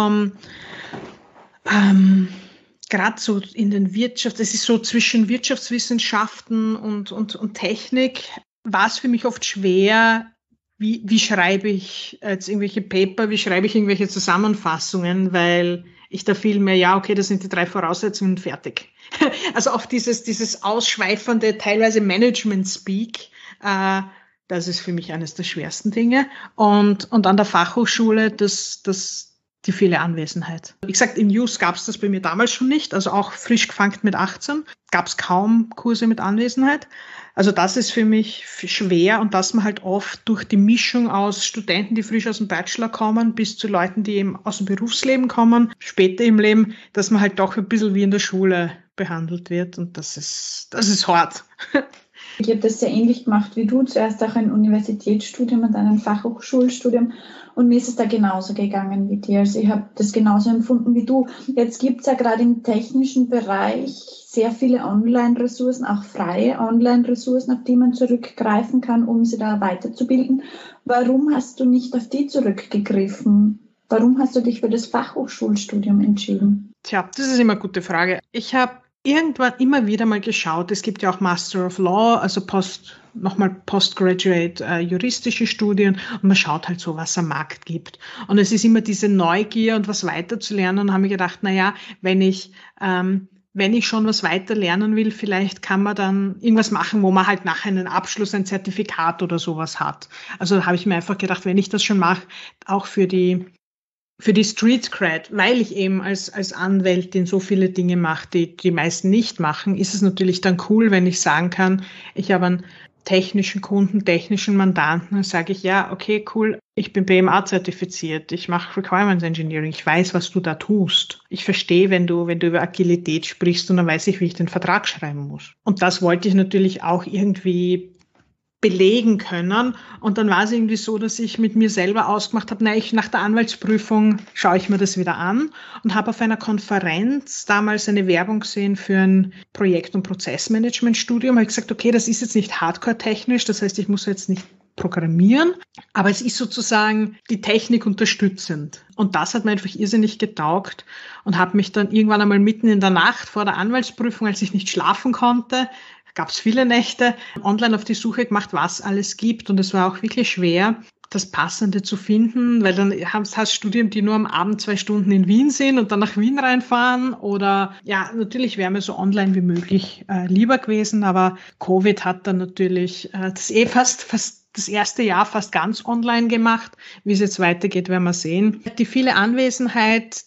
gerade so in den es ist so zwischen Wirtschaftswissenschaften und Technik, war es für mich oft schwer, wie schreibe ich jetzt irgendwelche Paper, wie schreibe ich irgendwelche Zusammenfassungen, weil ich da viel mehr, ja, okay, das sind die 3 Voraussetzungen, fertig. Also auch dieses ausschweifende, teilweise Management-Speak, das ist für mich eines der schwersten Dinge. Und an der Fachhochschule, das die viele Anwesenheit. Wie gesagt, in Jus gab es das bei mir damals schon nicht, also auch frisch gefangen mit 18, gab es kaum Kurse mit Anwesenheit. Also das ist für mich schwer und dass man halt oft durch die Mischung aus Studenten, die frisch aus dem Bachelor kommen, bis zu Leuten, die eben aus dem Berufsleben kommen, später im Leben, dass man halt doch ein bisschen wie in der Schule behandelt wird und das ist hart. Ich habe das sehr ähnlich gemacht wie du, zuerst auch ein Universitätsstudium und dann ein Fachhochschulstudium und mir ist es da genauso gegangen wie dir. Also ich habe das genauso empfunden wie du. Jetzt gibt es ja gerade im technischen Bereich sehr viele Online-Ressourcen, auch freie Online-Ressourcen, auf die man zurückgreifen kann, um sie da weiterzubilden. Warum hast du nicht auf die zurückgegriffen? Warum hast du dich für das Fachhochschulstudium entschieden? Tja, das ist immer eine gute Frage. Ich habe irgendwann immer wieder mal geschaut, es gibt ja auch Master of Law, also Postgraduate juristische Studien und man schaut halt so, was am Markt gibt. Und es ist immer diese Neugier und was weiterzulernen und habe mir gedacht, naja, wenn ich schon was weiter lernen will, vielleicht kann man dann irgendwas machen, wo man halt nachher einen Abschluss, ein Zertifikat oder sowas hat. Also habe ich mir einfach gedacht, wenn ich das schon mache, auch für die Street Cred, weil ich eben als Anwältin so viele Dinge mache, die die meisten nicht machen, ist es natürlich dann cool, wenn ich sagen kann, ich habe einen technischen Kunden, technischen Mandanten, dann sage ich, ja, okay, cool, ich bin BMA-zertifiziert, ich mache Requirements Engineering, ich weiß, was du da tust. Ich verstehe, wenn du über Agilität sprichst und dann weiß ich, wie ich den Vertrag schreiben muss. Und das wollte ich natürlich auch irgendwie belegen können. Und dann war es irgendwie so, dass ich mit mir selber ausgemacht habe, nach der Anwaltsprüfung schaue ich mir das wieder an und habe auf einer Konferenz damals eine Werbung gesehen für ein Projekt- und Prozessmanagement-Studium. Habe gesagt, okay, das ist jetzt nicht hardcore-technisch, das heißt, ich muss jetzt nicht programmieren, aber es ist sozusagen die Technik unterstützend. Und das hat mir einfach irrsinnig getaugt und habe mich dann irgendwann einmal mitten in der Nacht vor der Anwaltsprüfung, als ich nicht schlafen konnte, gab es viele Nächte, online auf die Suche gemacht, was alles gibt. Und es war auch wirklich schwer, das Passende zu finden, weil dann hast du Studien, die nur am Abend 2 Stunden in Wien sind und dann nach Wien reinfahren. Oder ja, natürlich wäre mir so online wie möglich lieber gewesen, aber Covid hat dann natürlich das fast das erste Jahr fast ganz online gemacht. Wie es jetzt weitergeht, werden wir sehen. Die viele Anwesenheit,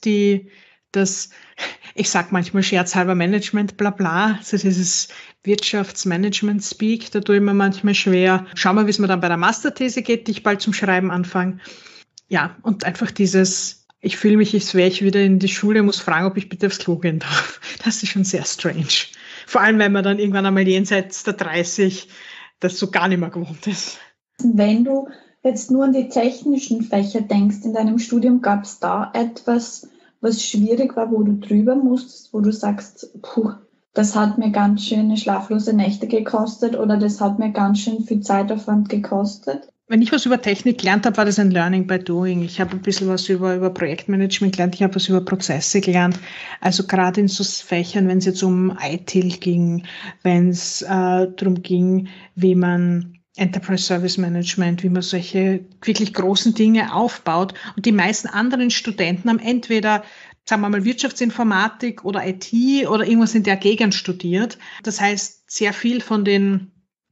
ich sag manchmal scherzhalber Management, bla bla, also dieses Wirtschaftsmanagement-Speak, da tue ich mir manchmal schwer. Schauen wir, wie es mir dann bei der Masterthese geht, die ich bald zum Schreiben anfange. Ja, und einfach ich fühle mich, als wäre ich wieder in die Schule, muss fragen, ob ich bitte aufs Klo gehen darf. Das ist schon sehr strange. Vor allem, wenn man dann irgendwann einmal jenseits der 30 das so gar nicht mehr gewohnt ist. Wenn du jetzt nur an die technischen Fächer denkst, in deinem Studium gab es da etwas, was schwierig war, wo du drüber musstest, wo du sagst, das hat mir ganz schöne schlaflose Nächte gekostet oder das hat mir ganz schön viel Zeitaufwand gekostet? Wenn ich was über Technik gelernt habe, war das ein Learning by Doing. Ich habe ein bisschen was über Projektmanagement gelernt, ich habe was über Prozesse gelernt. Also gerade in so Fächern, wenn es jetzt um ITIL ging, wenn es darum ging, wie man Enterprise Service Management, wie man solche wirklich großen Dinge aufbaut. Und die meisten anderen Studenten haben entweder, sagen wir mal, Wirtschaftsinformatik oder IT oder irgendwas in der Gegend studiert. Das heißt, sehr viel von den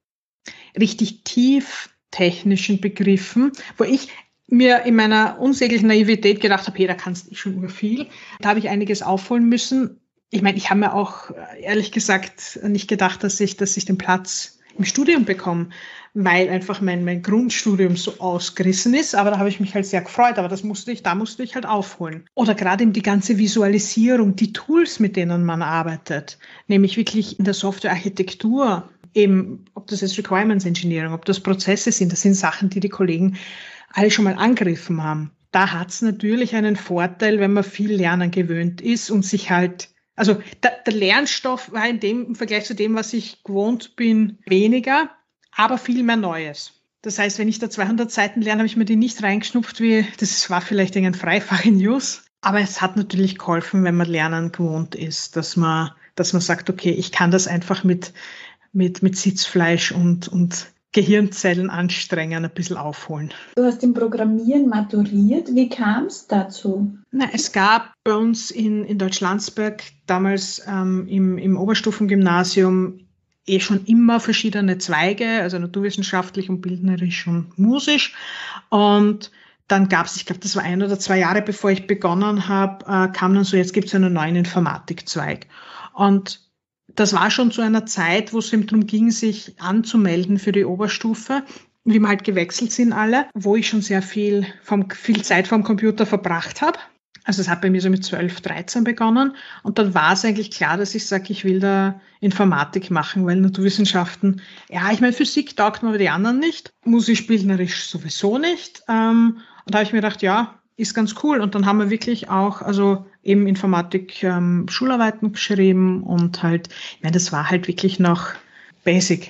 richtig tief technischen Begriffen, wo ich mir in meiner unsäglichen Naivität gedacht habe, hey, da kannst du schon über viel. Da habe ich einiges aufholen müssen. Ich meine, ich habe mir auch ehrlich gesagt nicht gedacht, dass ich den Platz im Studium bekomme, weil einfach mein Grundstudium so ausgerissen ist. Aber da habe ich mich halt sehr gefreut. Aber da musste ich halt aufholen. Oder gerade eben die ganze Visualisierung, die Tools, mit denen man arbeitet, nämlich wirklich in der Softwarearchitektur, eben, ob das jetzt Requirements Engineering, ob das Prozesse sind, das sind Sachen, die Kollegen alle schon mal angegriffen haben. Da hat es natürlich einen Vorteil, wenn man viel Lernen gewöhnt ist und sich halt, also der Lernstoff war im Vergleich zu dem, was ich gewohnt bin, weniger, aber viel mehr Neues. Das heißt, wenn ich da 200 Seiten lerne, habe ich mir die nicht reingeschnupft, das war vielleicht irgendein Freifach in News. Aber es hat natürlich geholfen, wenn man Lernen gewohnt ist, dass man sagt, okay, ich kann das einfach mit Sitzfleisch und Gehirnzellen anstrengen, ein bisschen aufholen. Du hast im Programmieren maturiert. Wie kam es dazu? Es gab bei uns in Deutschlandsberg damals im Oberstufengymnasium schon immer verschiedene Zweige, also naturwissenschaftlich und bildnerisch und musisch. Und dann gab es, ich glaube, das war 1 oder 2 Jahre, bevor ich begonnen habe, kam dann so, jetzt gibt es einen neuen Informatikzweig. Und das war schon zu einer Zeit, wo es eben darum ging, sich anzumelden für die Oberstufe, wie wir halt gewechselt sind alle, wo ich schon sehr viel Zeit vom Computer verbracht habe. Also es hat bei mir so mit 12, 13 begonnen und dann war es eigentlich klar, dass ich sage, ich will da Informatik machen, weil Naturwissenschaften, ja, ich meine, Physik taugt mir aber die anderen nicht, musikspielerisch sowieso nicht. Und da habe ich mir gedacht, ja, ist ganz cool. Und dann haben wir wirklich auch, also eben Informatik Schularbeiten geschrieben und halt, ich meine, das war halt wirklich noch Basic.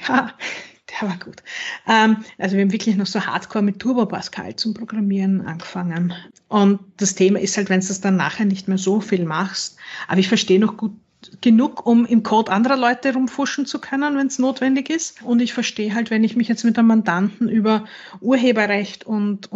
Der war gut. Also wir haben wirklich noch so Hardcore mit Turbo Pascal zum Programmieren angefangen. Und das Thema ist halt, wenn du das dann nachher nicht mehr so viel machst, aber ich verstehe noch gut genug, um im Code anderer Leute rumfuschen zu können, wenn es notwendig ist. Und ich verstehe halt, wenn ich mich jetzt mit einem Mandanten über Urheberrecht und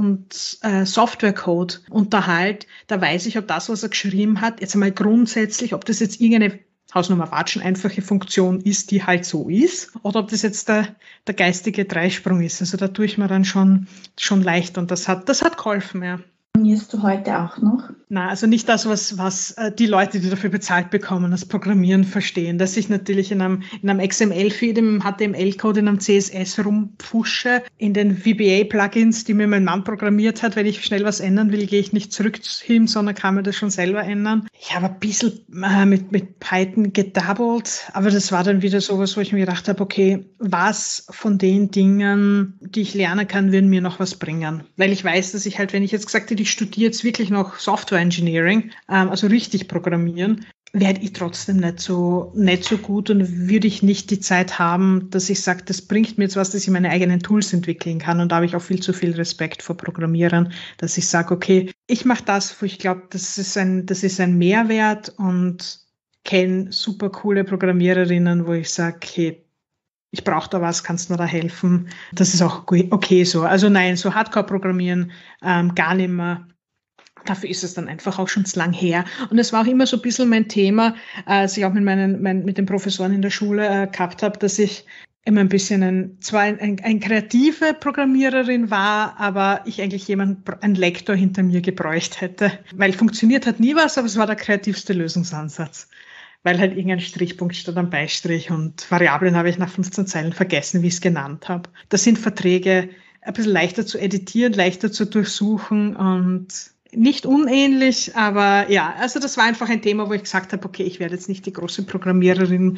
Softwarecode unterhalte, da weiß ich, ob das, was er geschrieben hat, jetzt einmal grundsätzlich, ob das jetzt irgendeine Hausnummer Watschen einfache Funktion ist, die halt so ist, oder ob das jetzt der geistige Dreisprung ist. Also da tue ich mir dann schon leicht und das hat geholfen, ja. Programmierst du heute auch noch? Nein, also nicht das, was die Leute, die dafür bezahlt bekommen, das Programmieren verstehen. Dass ich natürlich in einem XML-Feed, im HTML-Code, in einem CSS rumpfusche, in den VBA-Plugins, die mir mein Mann programmiert hat. Wenn ich schnell was ändern will, gehe ich nicht zurück zu ihm, sondern kann mir das schon selber ändern. Ich habe ein bisschen mit Python gedabbelt, aber das war dann wieder sowas, wo ich mir gedacht habe, okay, was von den Dingen, die ich lernen kann, würden mir noch was bringen? Weil ich weiß, dass ich halt, wenn ich jetzt gesagt hätte, ich studiere jetzt wirklich noch Software Engineering, also richtig programmieren, werde ich trotzdem nicht so gut und würde ich nicht die Zeit haben, dass ich sage, das bringt mir jetzt was, dass ich meine eigenen Tools entwickeln kann. Und da habe ich auch viel zu viel Respekt vor Programmierern, dass ich sage, okay, ich mache das, wo ich glaube, das ist ein Mehrwert und kenne super coole Programmiererinnen, wo ich sage, hey, ich brauche da was, kannst du mir da helfen? Das ist auch okay so. Also nein, so Hardcore-Programmieren gar nicht mehr. Dafür ist es dann einfach auch schon zu lang her. Und es war auch immer so ein bisschen mein Thema, als ich auch mit den Professoren in der Schule gehabt habe, dass ich immer ein bisschen eine kreative Programmiererin war, aber ich eigentlich einen Lektor hinter mir gebräucht hätte. Weil funktioniert hat nie was, aber es war der kreativste Lösungsansatz. Weil halt irgendein Strichpunkt statt am Beistrich und Variablen habe ich nach 15 Zeilen vergessen, wie ich es genannt habe. Das sind Verträge ein bisschen leichter zu editieren, leichter zu durchsuchen und nicht unähnlich, aber ja, also das war einfach ein Thema, wo ich gesagt habe, okay, ich werde jetzt nicht die große Programmiererin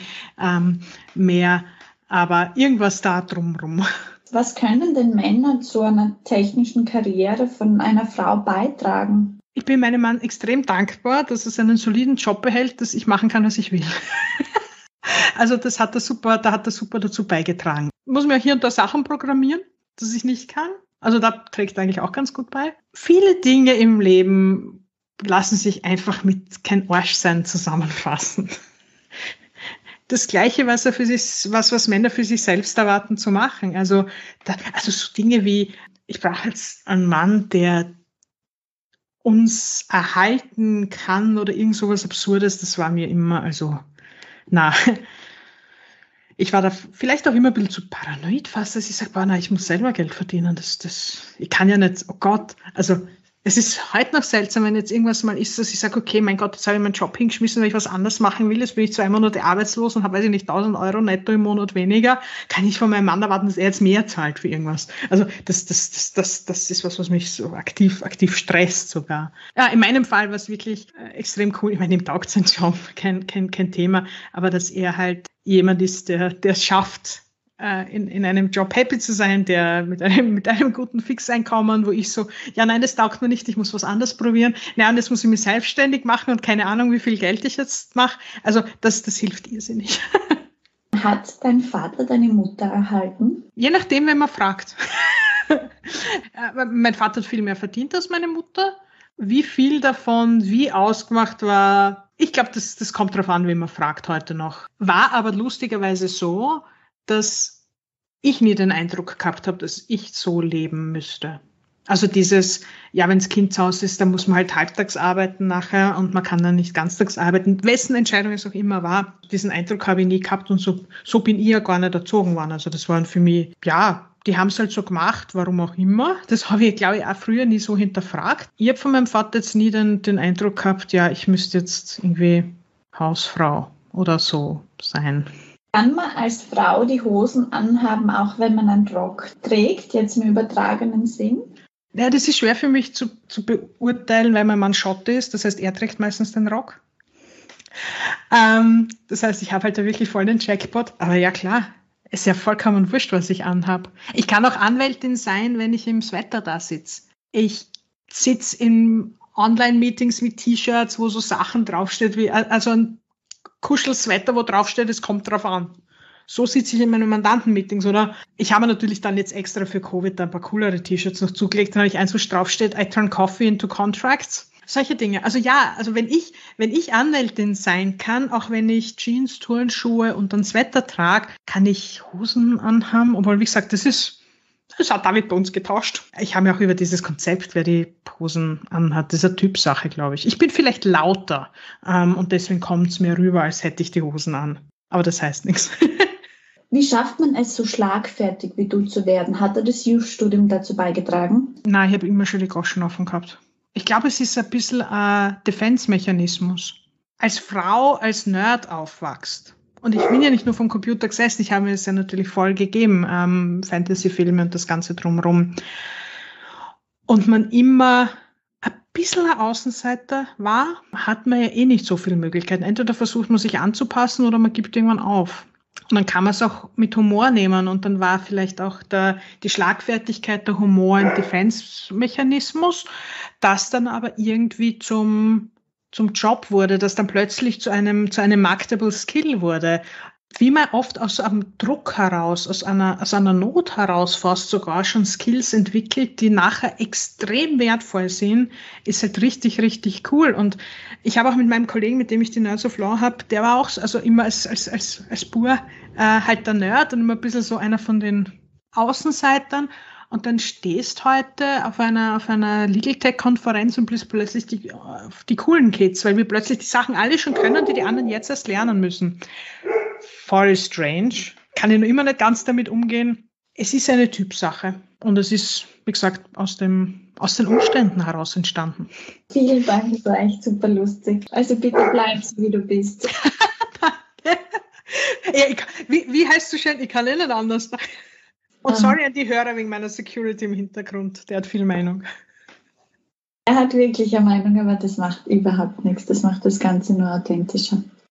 mehr, aber irgendwas da drumrum. Was können denn Männer zu einer technischen Karriere von einer Frau beitragen? Ich bin meinem Mann extrem dankbar, dass er einen soliden Job behält, dass ich machen kann, was ich will. Also da hat er super dazu beigetragen. Muss mir hier und da Sachen programmieren, dass ich nicht kann. Also da trägt er eigentlich auch ganz gut bei. Viele Dinge im Leben lassen sich einfach mit kein Arschsein zusammenfassen. Das Gleiche, was Männer für sich selbst erwarten zu machen. Also so Dinge wie, ich brauche jetzt einen Mann, der uns erhalten kann oder irgend sowas Absurdes, das war mir immer, ich war da vielleicht auch immer ein bisschen zu paranoid fast, dass ich sage, ich muss selber Geld verdienen, ich kann ja nicht, oh Gott, also es ist heute noch seltsam, wenn jetzt irgendwas mal ist, dass ich sage, okay, mein Gott, jetzt habe ich meinen Job hingeschmissen, weil ich was anderes machen will, jetzt bin ich 2 Monate arbeitslos und habe, weiß ich nicht, 1.000 Euro netto im Monat weniger, kann ich von meinem Mann erwarten, dass er jetzt mehr zahlt für irgendwas. Also das ist was mich so aktiv stresst sogar. Ja, in meinem Fall war es wirklich extrem cool, ich meine, ihm taugt sein Job, kein Thema, aber dass er halt jemand ist, der es schafft, in einem Job happy zu sein, der mit einem guten Fixeinkommen, wo ich so, ja nein, das taugt mir nicht, ich muss was anderes probieren, nein, und jetzt muss ich mich selbstständig machen und keine Ahnung, wie viel Geld ich jetzt mache. Also das hilft irrsinnig. Hat dein Vater deine Mutter erhalten? Je nachdem, wenn man fragt. Mein Vater hat viel mehr verdient als meine Mutter. Wie viel davon wie ausgemacht war, ich glaube, das kommt darauf an, wie man fragt heute noch. War aber lustigerweise so, dass ich nie den Eindruck gehabt habe, dass ich so leben müsste. Also dieses, ja, wenn das Kind zu Hause ist, dann muss man halt halbtags arbeiten nachher und man kann dann nicht ganztags arbeiten. Wessen Entscheidung es auch immer war, diesen Eindruck habe ich nie gehabt und so bin ich ja gar nicht erzogen worden. Also das waren für mich, ja, die haben es halt so gemacht, warum auch immer. Das habe ich, glaube ich, auch früher nie so hinterfragt. Ich habe von meinem Vater jetzt nie den Eindruck gehabt, ja, ich müsste jetzt irgendwie Hausfrau oder so sein. Kann man als Frau die Hosen anhaben, auch wenn man einen Rock trägt, jetzt im übertragenen Sinn? Ja, das ist schwer für mich zu beurteilen, weil mein Mann Schotte ist. Das heißt, er trägt meistens den Rock. Das heißt, ich habe halt da wirklich voll den Jackpot. Aber ja, klar, ist ja vollkommen wurscht, was ich anhab. Ich kann auch Anwältin sein, wenn ich im Sweater da sitze. Ich sitze in Online-Meetings mit T-Shirts, wo so Sachen draufsteht, wie also ein Kuschelsweater, wo draufsteht, es kommt drauf an. So sitze ich in meinen Mandanten-Meetings, oder? Ich habe natürlich dann jetzt extra für Covid ein paar coolere T-Shirts noch zugelegt. Dann habe ich eins, wo draufsteht, I turn coffee into contracts. Solche Dinge. Also ja, also wenn ich Anwältin sein kann, auch wenn ich Jeans, Turnschuhe und ein Sweater trage, kann ich Hosen anhaben. Obwohl, wie gesagt, das hat David bei uns getauscht. Ich habe ja auch über dieses Konzept, wer die Hosen anhat, das ist eine Typsache, glaube ich. Ich bin vielleicht lauter und deswegen kommt es mir rüber, als hätte ich die Hosen an. Aber das heißt nichts. Wie schafft man es, so schlagfertig wie du zu werden? Hat das Jus-Studium dazu beigetragen? Nein, ich habe immer schon die Goschen offen gehabt. Ich glaube, es ist ein bisschen ein Defense-Mechanismus. Als Frau, als Nerd aufwachst. Und ich bin ja nicht nur vom Computer gesessen, ich habe mir das ja natürlich voll gegeben, Fantasy-Filme und das Ganze drumherum. Und man immer ein bisschen ein Außenseiter war, hat man ja eh nicht so viele Möglichkeiten. Entweder versucht man sich anzupassen oder man gibt irgendwann auf. Und dann kann man es auch mit Humor nehmen und dann war vielleicht auch die Schlagfertigkeit, der Humor ein Defense-Mechanismus, das dann aber irgendwie zum Job wurde, das dann plötzlich zu einem marketable Skill wurde. Wie man oft aus einem Druck heraus, aus einer Not heraus fast sogar schon Skills entwickelt, die nachher extrem wertvoll sind, ist halt richtig, richtig cool. Und ich habe auch mit meinem Kollegen, mit dem ich die Nerds of Law habe, der war auch also immer als Bur halt der Nerd und immer ein bisschen so einer von den Außenseitern. Und dann stehst heute auf einer Legal Tech-Konferenz und bist plötzlich die coolen Kids, weil wir plötzlich die Sachen alle schon können, die anderen jetzt erst lernen müssen. Voll strange. Kann ich noch immer nicht ganz damit umgehen. Es ist eine Typsache. Und es ist, wie gesagt, aus den Umständen heraus entstanden. Vielen Dank, das war echt super lustig. Also bitte bleib so, wie du bist. Ja, wie heißt du schön? Ich kann eh nicht anders. Und sorry an die Hörer wegen meiner Security im Hintergrund. Der hat viel Meinung. Er hat wirklich eine Meinung, aber das macht überhaupt nichts. Das macht das Ganze nur authentischer.